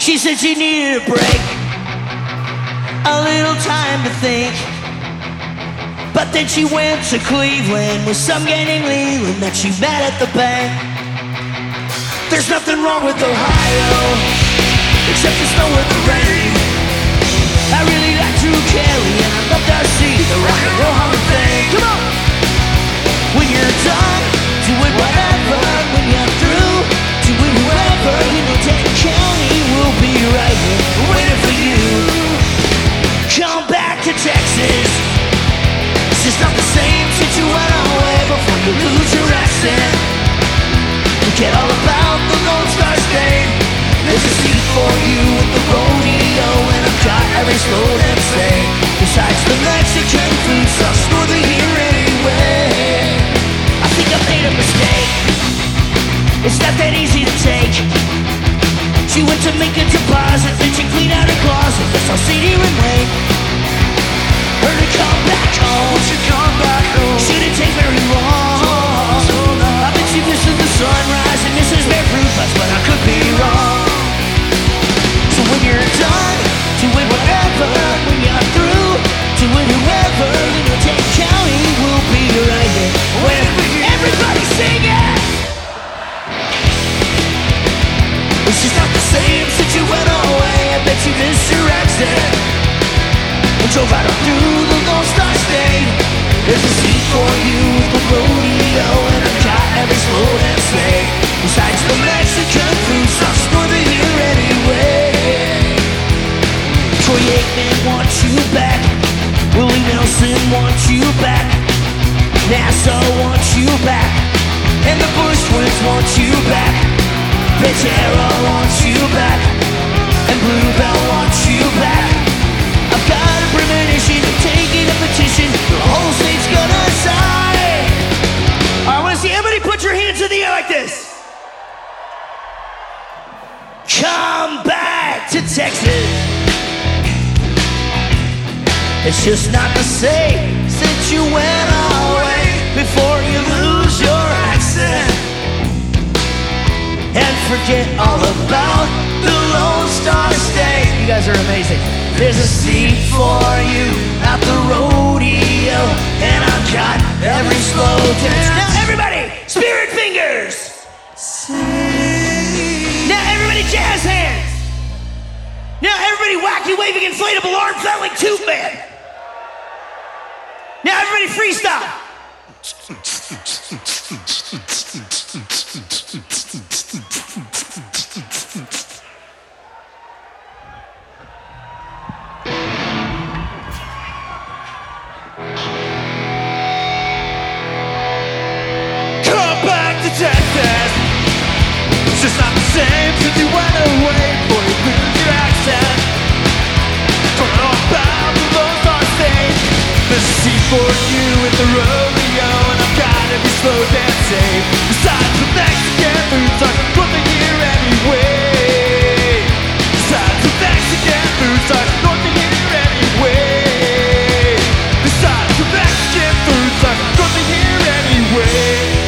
She said she needed a break, a little time to think. But then she went to Cleveland with some guy named Leland that she met at the bank. There's nothing wrong with Ohio, except the snow and the rain. I really like Drew Kelly and I love to see the Rock and Roll Hall of Fame. Come on! When you're done, do it whatever. When you're through, do it whoever. You know Dane County will be right here waiting for you. Come back to Texas. It's just not the same since you went away before you lose your accent. Forget all about the Lone Star State. There's a seat for you at the rodeo, and I've got every slow dance say. Besides the Mexican food sauce, northern here anyway. I think I made a mistake. It's not that easy to take. She went to make a deposit, then she cleaned out her closet. Guess I'll sit here and wait. Her to come back home. She didn't take very long. I bet she misses the sunrise and misses their fruit bus, but I could be wrong. So when you're done, do it whatever. When you're through, do it whoever. You know Dane County will be right here. When everybody sing it. It's just not the same since you went away. I bet you missed your exit. And drove right up through the Lone Star State. There's a seat for you at the rodeo, and I've got every slow dance sleigh. Besides the Mexican food sauce, northern here anyway. Troy Aikman wants you back. Willie Nelson wants you back. Nassau wants you back. And the Bush Twins want you back. Pantera wants you back. And Bluebell wants you back. I've got a premonition, I'm taking a petition. The whole state's gonna sign. I wanna see everybody put your hands in the air like this. Come back to Texas. It's just not the same since you went away. Before you lose your accent and forget all about the Lone Star State. You guys are amazing. There's a seat for you at the rodeo, and I've got every slow dance. Now everybody, spirit fingers. Now everybody, jazz hands. Now everybody, wacky waving inflatable arms out like Tube Man. Now everybody, freestyle. Texas, it's just not the same since you went away before you lose your accent. Turn on about the Lone Star State. There's a seat for you at the rodeo, and I've got every slow dance safe. Besides the Mexican food truck, nothing here anyway. Besides the Mexican food truck, nothing here anyway. Besides the Mexican food truck, nothing here anyway.